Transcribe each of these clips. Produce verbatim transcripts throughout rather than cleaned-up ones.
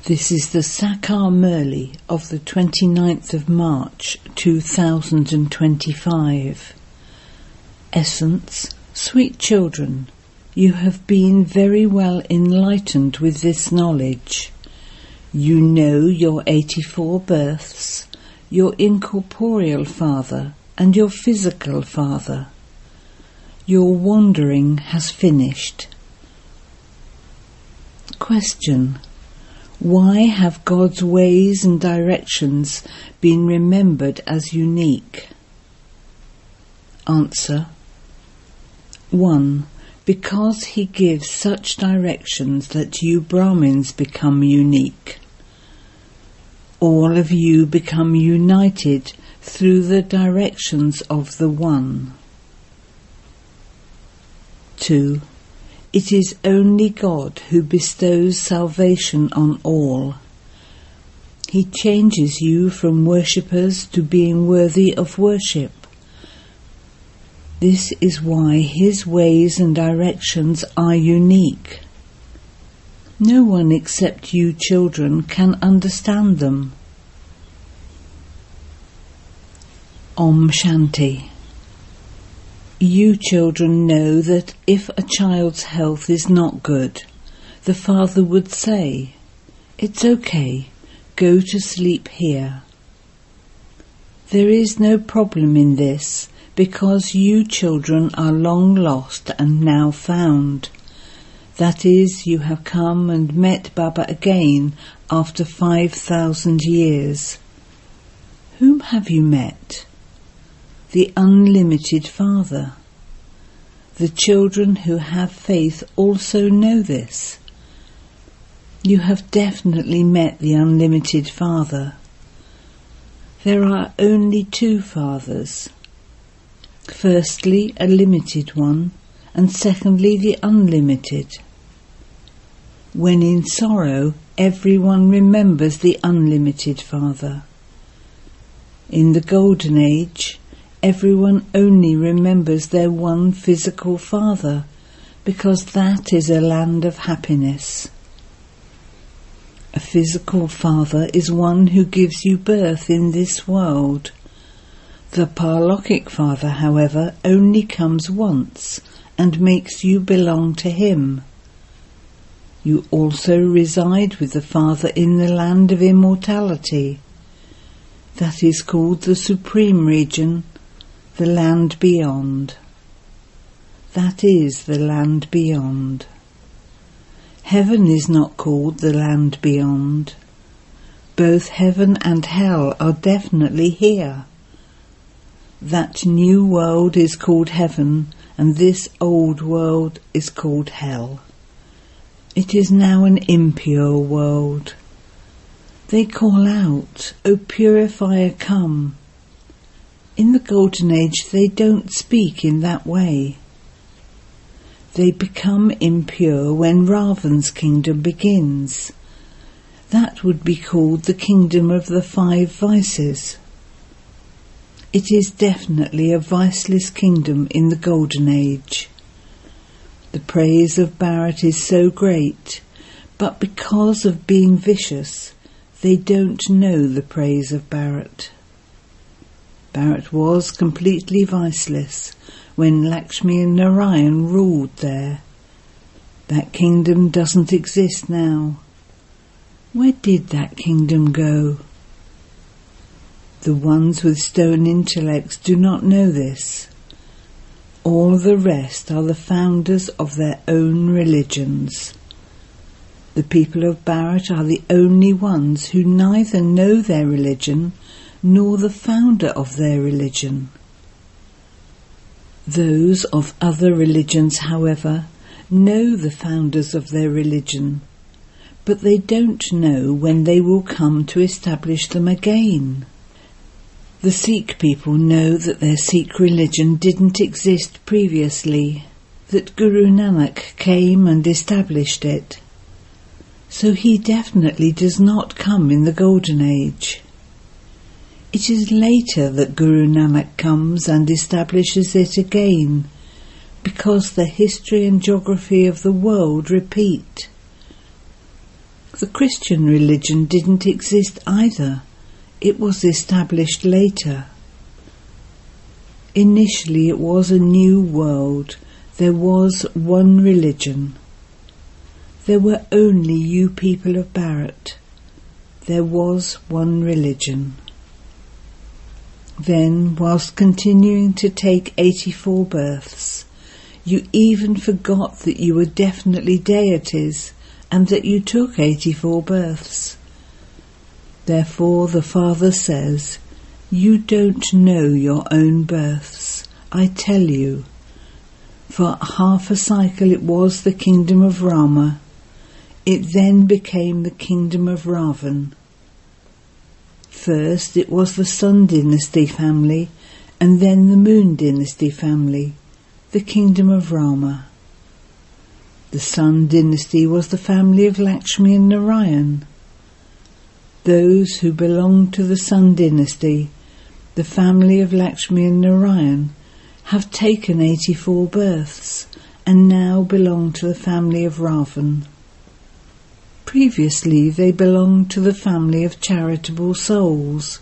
This is the Sakar Murli of the twenty-ninth of March two thousand twenty-five. Essence: Sweet children, you have been very well enlightened with this knowledge. You know your eighty-four births, your incorporeal father and your physical father. Your wandering has finished. Question: why have God's ways and directions been remembered as unique? Answer: one. Because he gives such directions that you Brahmins become unique. All of you become united through the directions of the One. Two. It is only God who bestows salvation on all. He changes you from worshippers to being worthy of worship. This is why his ways and directions are unique. No one except you children can understand them. Om Shanti. You children know that if a child's health is not good, the father would say, "It's okay, go to sleep here." There is no problem in this, because you children are long lost and now found. That is, you have come and met Baba again after five thousand years. Whom have you met? The Unlimited Father. The children who have faith also know this. You have definitely met the Unlimited Father. There are only two fathers. Firstly, a limited one, and secondly, the unlimited. When in sorrow, everyone remembers the Unlimited Father. In the Golden Age, everyone only remembers their one physical father, because that is a land of happiness. A physical father is one who gives you birth in this world. The Paralokic Father, however, only comes once and makes you belong to him. You also reside with the Father in the land of immortality. That is called the Supreme Region, the land beyond. That is the land beyond. Heaven is not called the land beyond. Both heaven and hell are definitely here. That new world is called heaven, and this old world is called hell. It is now an impure world. They call out, "O purifier, come." In the Golden Age they don't speak in that way. They become impure when Ravan's kingdom begins. That would be called the kingdom of the five vices. It is definitely a viceless kingdom in the Golden Age. The praise of Bharat is so great, but because of being vicious, they don't know the praise of Bharat. Bharat was completely viceless when Lakshmi and Narayan ruled there. That kingdom doesn't exist now. Where did that kingdom go? The ones with stone intellects do not know this. All the rest are the founders of their own religions. The people of Bharat are the only ones who neither know their religion nor the founder of their religion. Those of other religions, however, know the founders of their religion, but they don't know when they will come to establish them again. The Sikh people know that their Sikh religion didn't exist previously, that Guru Nanak came and established it. So he definitely does not come in the Golden Age. It is later that Guru Nanak comes and establishes it again, because the history and geography of the world repeat. The Christian religion didn't exist either. It was established later. Initially it was a new world. There was one religion. There were only you people of Bharat. There was one religion. Then, whilst continuing to take eighty-four births, you even forgot that you were definitely deities and that you took eighty-four births. Therefore the Father says, you don't know your own births, I tell you. For half a cycle it was the kingdom of Rama. It then became the kingdom of Ravan. First it was the Sun dynasty family, and then the Moon dynasty family, the kingdom of Rama. The Sun dynasty was the family of Lakshmi and Narayan. Those who belonged to the Sun dynasty, the family of Lakshmi and Narayan, have taken eighty-four births and now belong to the family of Ravan. Previously they belonged to the family of charitable souls.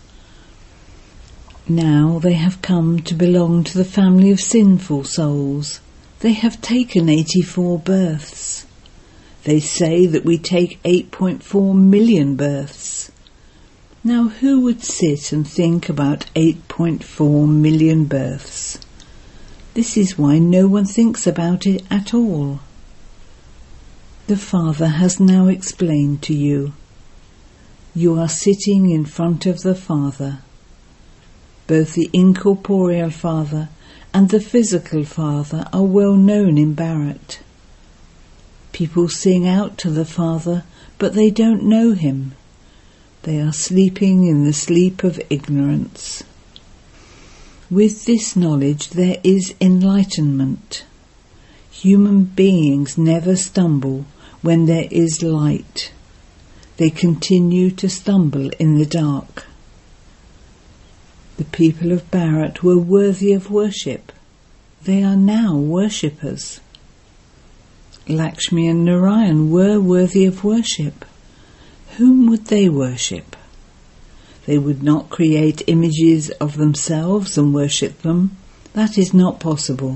Now they have come to belong to the family of sinful souls. They have taken eighty-four births. They say that we take eight point four million births. Now who would sit and think about eight point four million births? This is why no one thinks about it at all. The Father has now explained to you. You are sitting in front of the Father. Both the incorporeal Father and the physical Father are well known in Bharat. People sing out to the Father, but they don't know him. They are sleeping in the sleep of ignorance. With this knowledge there is enlightenment. Human beings never stumble when there is light. They continue to stumble in the dark. The people of Bharat were worthy of worship. They are now worshippers. Lakshmi and Narayan were worthy of worship. Whom would they worship? They would not create images of themselves and worship them. That is not possible.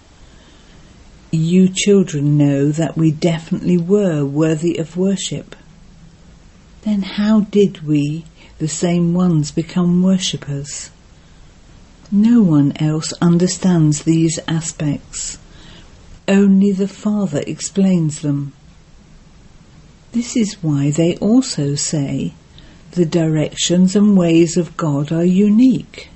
You children know that we definitely were worthy of worship. Then how did we, the same ones, become worshippers? No one else understands these aspects. Only the Father explains them. This is why they also say the directions and ways of God are unique.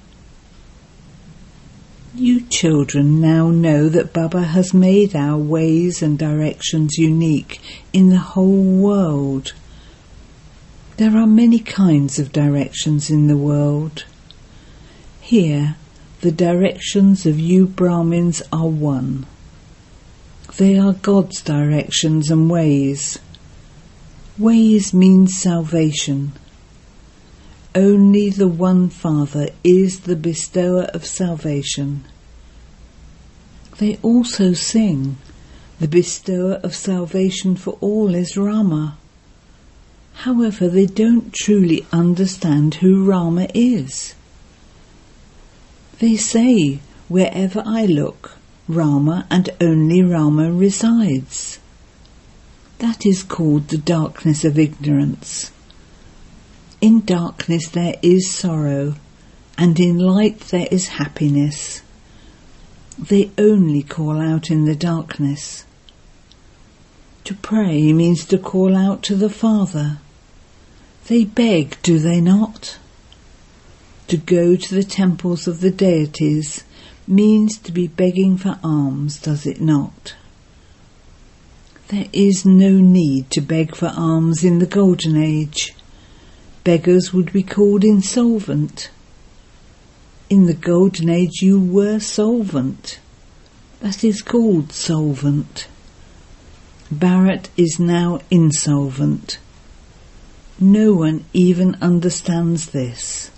You children now know that Baba has made our ways and directions unique in the whole world. There are many kinds of directions in the world. Here, the directions of you Brahmins are one. They are God's directions and ways. Ways means salvation. Only the one Father is the bestower of salvation. They also sing, the bestower of salvation for all is Rama. However, they don't truly understand who Rama is. They say, wherever I look, Rama and only Rama resides. That is called the darkness of ignorance. In darkness there is sorrow, and in light there is happiness. They only call out in the darkness. To pray means to call out to the Father. They beg, do they not? To go to the temples of the deities means to be begging for alms, does it not? There is no need to beg for alms in the Golden Age. Beggars would be called insolvent. In the Golden Age you were solvent. That is called solvent. Bharat is now insolvent. No one even understands this.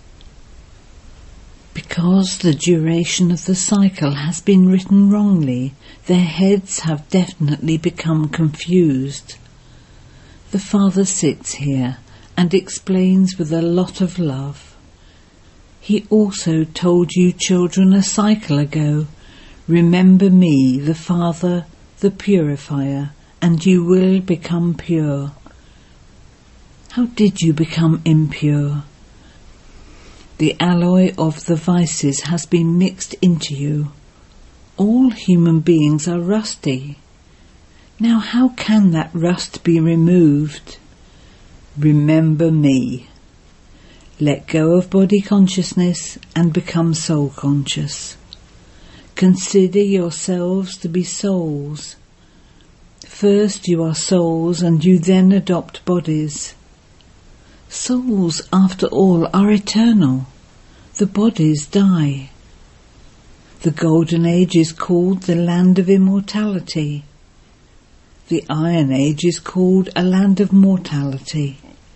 Because the duration of the cycle has been written wrongly, their heads have definitely become confused. The Father sits here and explains with a lot of love. He also told you children a cycle ago, remember me, the Father, the purifier, and you will become pure. How did you become impure? The alloy of the vices has been mixed into you. All human beings are rusty. Now how can that rust be removed? Remember me. Let go of body consciousness and become soul conscious. Consider yourselves to be souls. First you are souls and you then adopt bodies. Souls, after all, are eternal. The bodies die. The Golden Age is called the land of immortality. The Iron Age is called a land of mortality.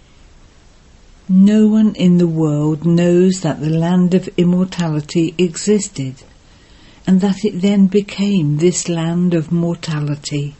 No one in the world knows that the land of immortality existed, and that it then became this land of mortality.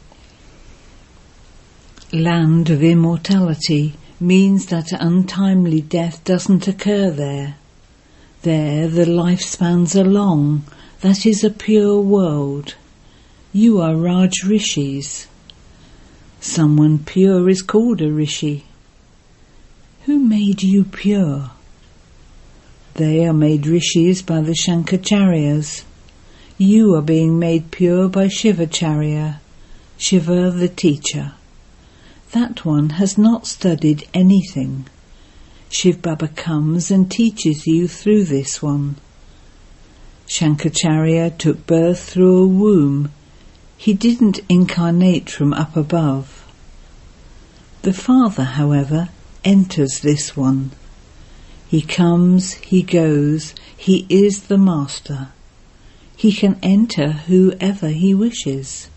Land of immortality means that untimely death doesn't occur there. There the lifespans are long. That is a pure world. You are Raj Rishis. Someone pure is called a Rishi. Who made you pure? They are made Rishis by the Shankarcharyas. You are being made pure by Shivacharya, Shiva the teacher. That one has not studied anything. Shiv Baba comes and teaches you through this one. Shankaracharya took birth through a womb. He didn't incarnate from up above. The Father, however, enters this one. He comes, he goes, he is the Master. He can enter whoever he wishes.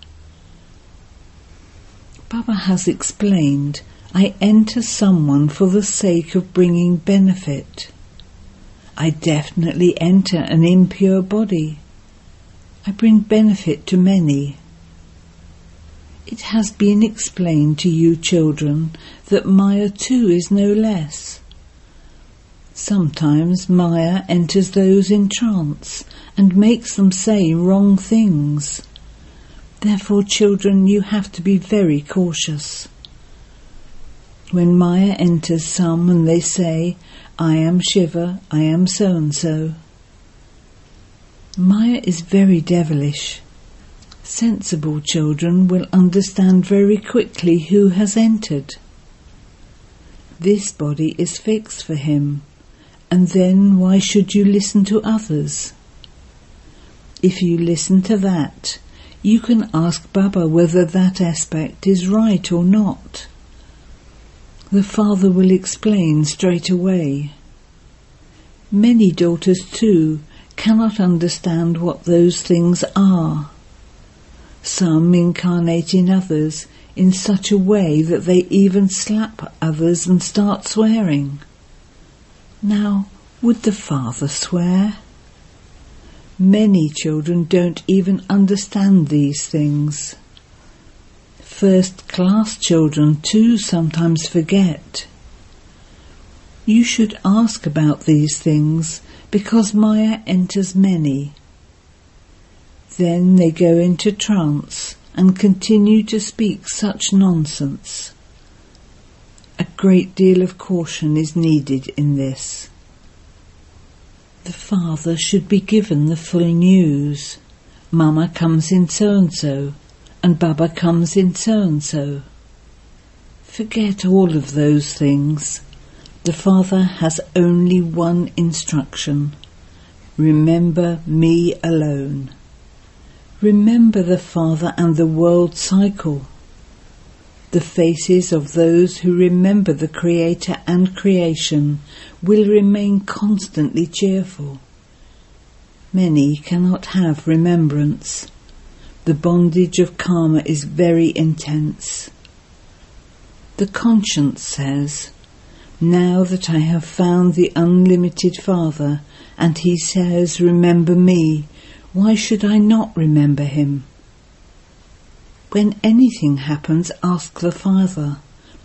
Baba has explained, I enter someone for the sake of bringing benefit. I definitely enter an impure body. I bring benefit to many. It has been explained to you children that Maya too is no less. Sometimes Maya enters those in trance and makes them say wrong things. Therefore, children, you have to be very cautious. When Maya enters some and they say, I am Shiva, I am so-and-so. Maya is very devilish. Sensible children will understand very quickly who has entered. This body is fixed for him, and then why should you listen to others? If you listen to that, you can ask Baba whether that aspect is right or not. The Father will explain straight away. Many daughters too cannot understand what those things are. Some incarnate in others in such a way that they even slap others and start swearing. Now, would the Father swear? Many children don't even understand these things. First-class children too sometimes forget. You should ask about these things because Maya enters many. Then they go into trance and continue to speak such nonsense. A great deal of caution is needed in this. The Father should be given the full news. Mama comes in so-and-so, and Baba comes in so-and-so. Forget all of those things. The Father has only one instruction. Remember me alone. Remember the Father and the world cycle. The faces of those who remember the Creator and creation will remain constantly cheerful. Many cannot have remembrance. The bondage of karma is very intense. The conscience says, now that I have found the unlimited Father, and he says, remember me, why should I not remember him? When anything happens, ask the Father.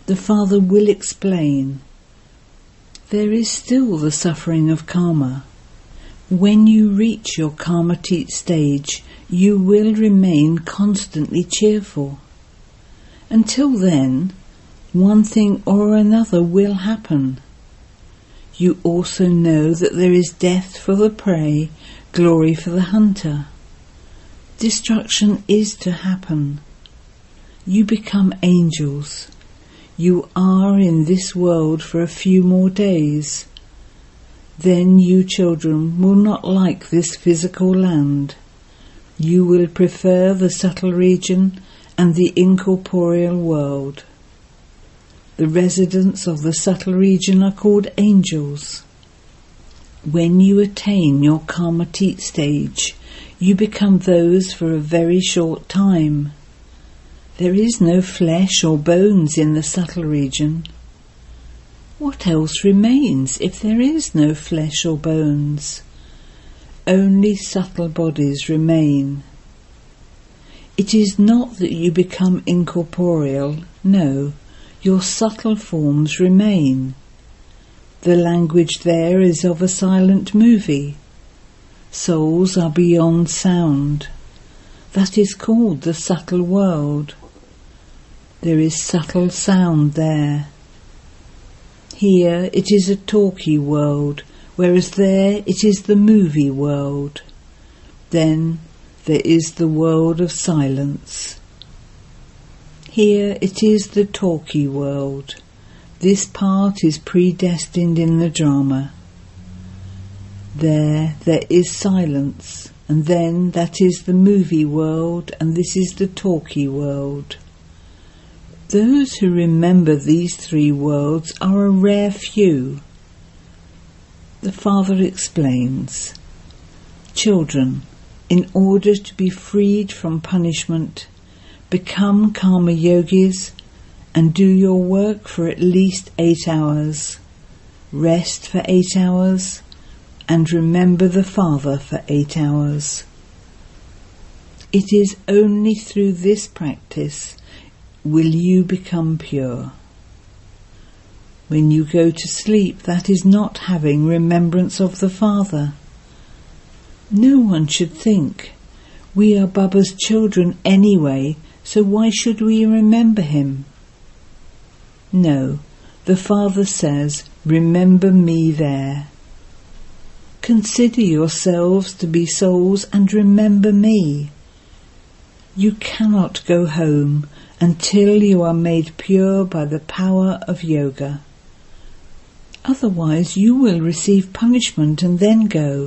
the Father will explain. There is still the suffering of karma. When you reach your karmatit stage, you will remain constantly cheerful. Until then, one thing or another will happen. You also know that there is death for the prey, glory for the hunter. Destruction is to happen. You become angels. You are in this world for a few more days. Then you children will not like this physical land. You will prefer the subtle region and the incorporeal world. The residents of the subtle region are called angels. When you attain your karmatit stage, you become those for a very short time. There is no flesh or bones in the subtle region. What else remains if there is no flesh or bones? Only subtle bodies remain. It is not that you become incorporeal, no, your subtle forms remain. The language there is of a silent movie. Souls are beyond sound. That is called the subtle world. There is subtle sound there. Here it is a talky world, whereas there it is the movie world. Then there is the world of silence. Here it is the talky world. This part is predestined in the drama. There, there is silence, and then that is the movie world, and this is the talky world. Those who remember these three worlds are a rare few. The Father explains, children, in order to be freed from punishment, become karma yogis and do your work for at least eight hours, rest for eight hours, and remember the Father for eight hours. It is only through this practice will you become pure. When you go to sleep, that is not having remembrance of the Father. No one should think, we are Baba's children anyway, so why should we remember him? No, the Father says, remember me there. Consider yourselves to be souls and remember me. You cannot go home until you are made pure by the power of yoga. Otherwise you will receive punishment and then go.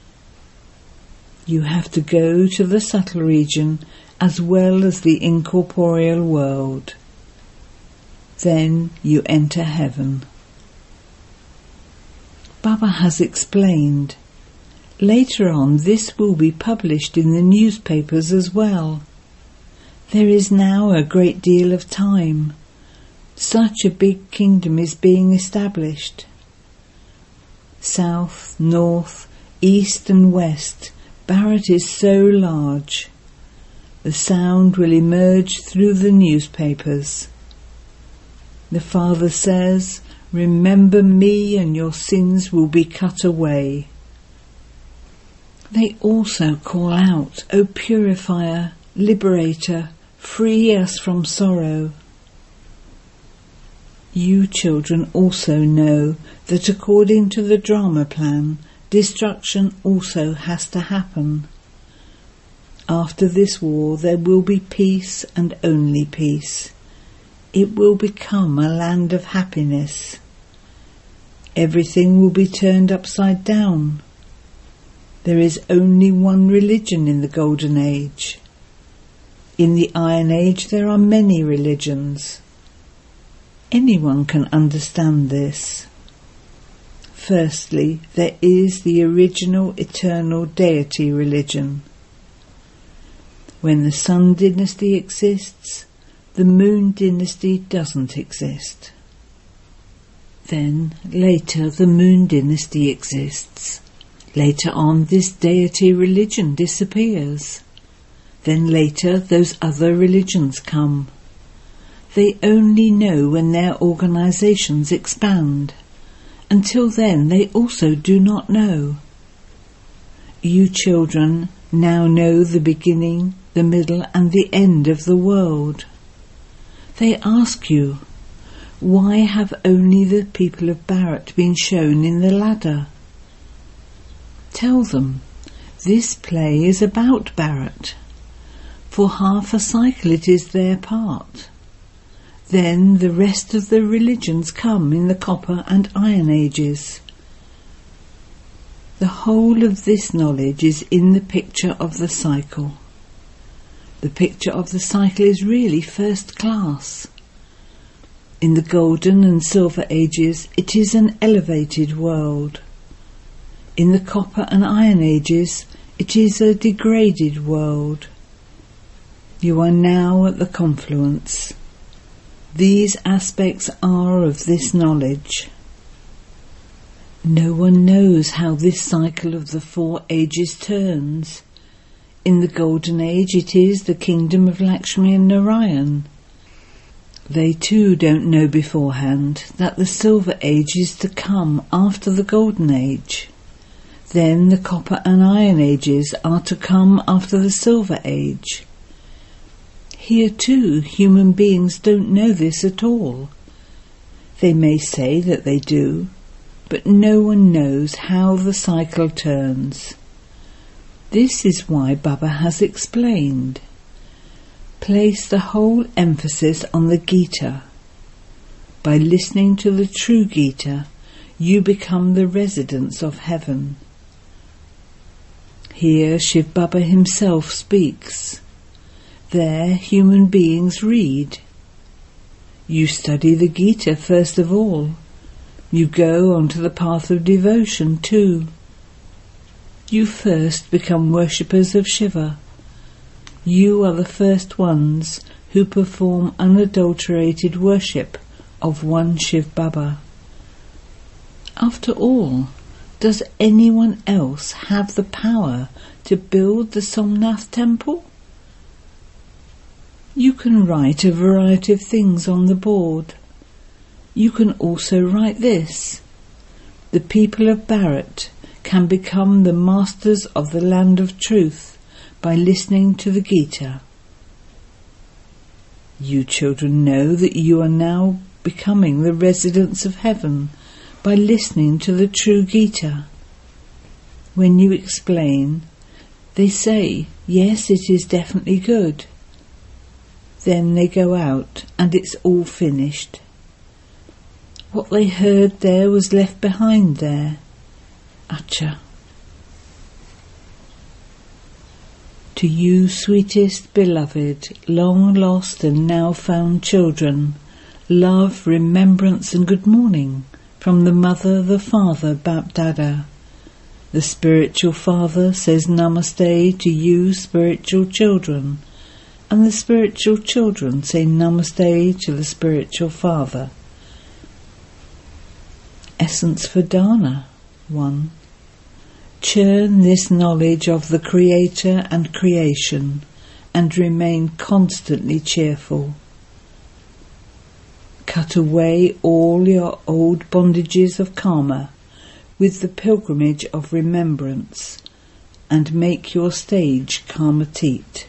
You have to go to the subtle region as well as the incorporeal world. Then you enter heaven. Baba has explained. Later on this will be published in the newspapers as well. There is now a great deal of time. Such a big kingdom is being established. South, north, east and west, Bharat is so large. The sound will emerge through the newspapers. The Father says, remember me and your sins will be cut away. They also call out, O Purifier, Liberator, free us from sorrow. You children also know that according to the drama plan, destruction also has to happen. After this war there will be peace and only peace. It will become a land of happiness. Everything will be turned upside down. There is only one religion in the Golden Age. In the Iron Age there are many religions. Anyone can understand this. Firstly, there is the original eternal deity religion. When the Sun dynasty exists, the Moon dynasty doesn't exist. Then, later, the Moon dynasty exists. Later on, this deity religion disappears. Then later, those other religions come. They only know when their organisations expand. Until then, they also do not know. You children now know the beginning, the middle and the end of the world. They ask you, why have only the people of Bharat been shown in the ladder? Tell them, this play is about Bharat. For half a cycle it is their part. Then the rest of the religions come in the copper and iron ages. The whole of this knowledge is in the picture of the cycle. The picture of the cycle is really first class. In the golden and silver ages it is an elevated world. In the copper and iron ages it is a degraded world. You are now at the confluence. These aspects are of this knowledge. No one knows how this cycle of the four ages turns. In the golden age it is the kingdom of Lakshmi and Narayan. They too don't know beforehand that the silver age is to come after the golden age. Then the copper and iron ages are to come after the silver age. Here too, human beings don't know this at all. They may say that they do, but no one knows how the cycle turns. This is why Baba has explained. Place the whole emphasis on the Gita. By listening to the true Gita, you become the residents of heaven. Here Shiv Baba himself speaks. There human beings read. You study the Gita first of all. You go onto the path of devotion too. You first become worshippers of Shiva. You are the first ones who perform unadulterated worship of one Shiv Baba. After all, does anyone else have the power to build the Somnath temple? You can write a variety of things on the board. You can also write this. The people of Bharat can become the masters of the land of truth by listening to the Gita. You children know that you are now becoming the residents of heaven by listening to the true Gita. When you explain, they say, yes, it is definitely good. Then they go out and it's all finished. What they heard there was left behind there. Acha. To you, sweetest beloved, long lost and now found children, love, remembrance and good morning from the mother, the father, Bap Dada. The spiritual father says namaste to you, spiritual children, and the spiritual children say namaste to the spiritual father. Essence for Dana. one. Churn this knowledge of the Creator and creation and remain constantly cheerful. Cut away all your old bondages of karma with the pilgrimage of remembrance and make your stage karmatit.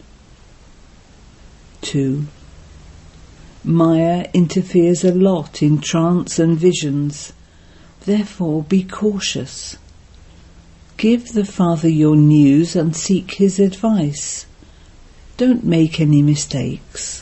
two. Maya interferes a lot in trance and visions, therefore be cautious. Give the Father your news and seek his advice. Don't make any mistakes.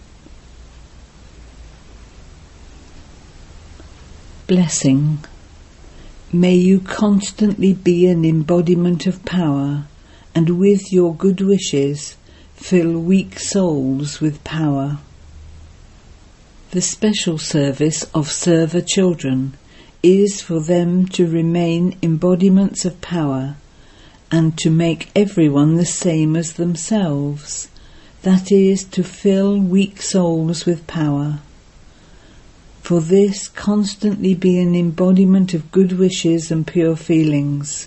Blessing. May you constantly be an embodiment of power, and with your good wishes fill weak souls with power. The special service of server children is for them to remain embodiments of power and to make everyone the same as themselves, that is, to fill weak souls with power. For this, constantly be an embodiment of good wishes and pure feelings.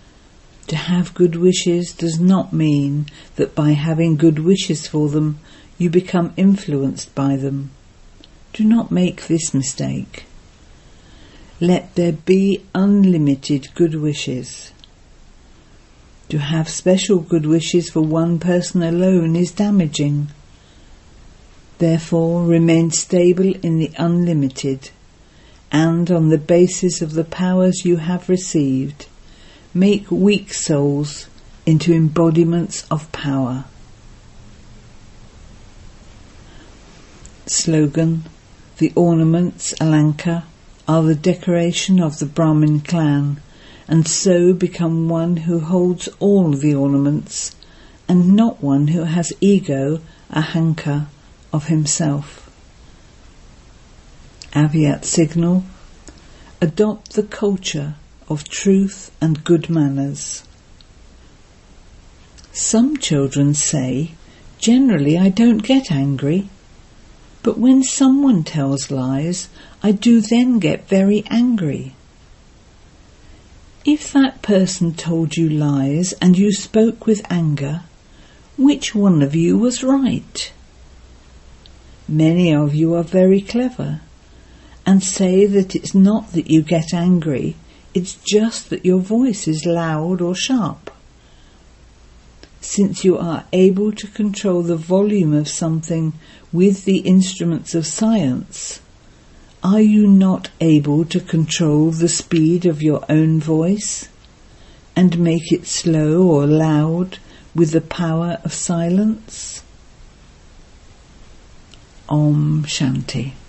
To have good wishes does not mean that by having good wishes for them you become influenced by them. Do not make this mistake. Let there be unlimited good wishes. To have special good wishes for one person alone is damaging. Therefore, remain stable in the unlimited, and on the basis of the powers you have received, make weak souls into embodiments of power. Slogan: the ornaments, Alanka, are the decoration of the Brahmin clan, and so become one who holds all the ornaments, and not one who has ego, ahanka, of himself. Aviat signal: adopt the culture of truth and good manners. Some children say, generally I don't get angry, but when someone tells lies, I do then get very angry. If that person told you lies and you spoke with anger, which one of you was right? Many of you are very clever and say that it's not that you get angry, it's just that your voice is loud or sharp. Since you are able to control the volume of something with the instruments of science, are you not able to control the speed of your own voice and make it slow or loud with the power of silence? Om Shanti.